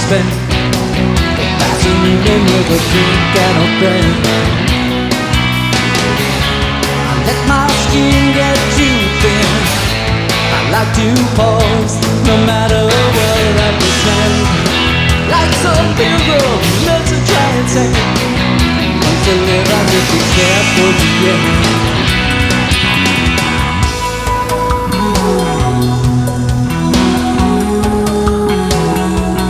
spent. Fascinating with a drink and a friend. I let my skin get too thin. I like to pause, no matter what I represent. Like some pilgrim, loves to try and say, until I just be careful to get.